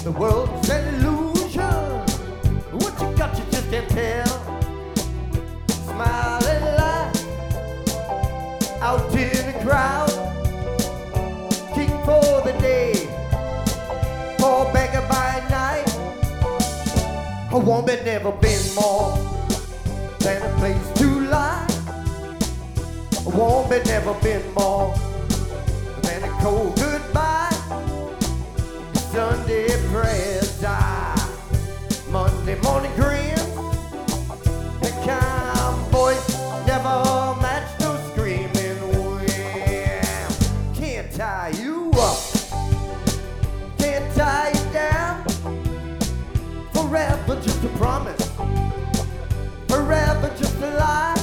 The world's an illusion. What you got, you just can't tell. Smile and laugh out in the crowd. King for the day, poor beggar by night. A woman never been more than a place to lie. A woman never been more than a cold goodbye. Sunday prayers die, Monday morning grin. The calm voice never matched no screaming wind. Can't tie you up, can't tie you down. Forever just a promise, forever just a lie.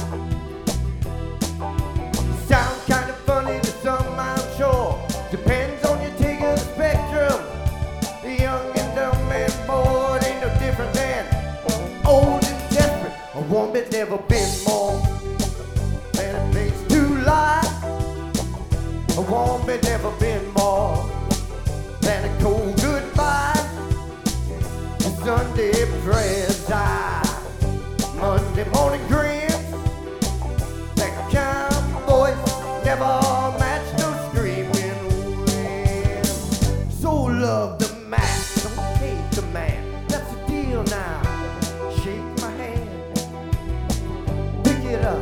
Sounds kind of funny to some, I'm sure. Depends on your take of the spectrum. The young and dumb and bored ain't no different than old and desperate. A woman never been more than a place to lie. A woman never been more than a cold goodbye. A Sunday prayers die, Monday morning grin. That calm voice never matched no screaming wind. So love the man, don't hate the man. That's the deal now. Shake my hand, pick it up,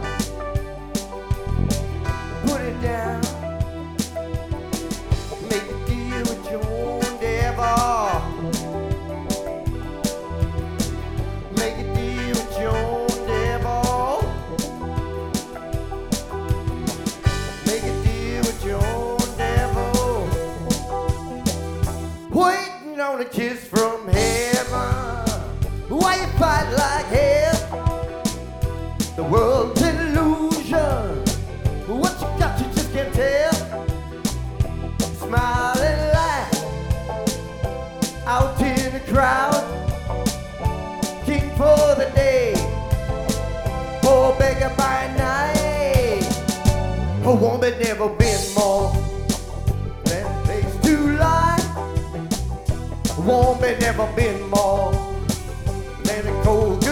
put it down. Make a deal with your own devil. Make a deal with your own devil. Make a deal with your own devil. Waiting on a kiss from heaven. Why you fight like hell? The world's an illusion. What you got, you just can't tell. Smile and laugh out in the crowd. King for the day, poor beggar by night. A woman never been more than a place to lie. A woman never been more than a cold